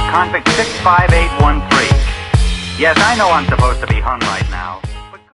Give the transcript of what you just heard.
convict 65813. Yes, I know I'm supposed to be hung right now.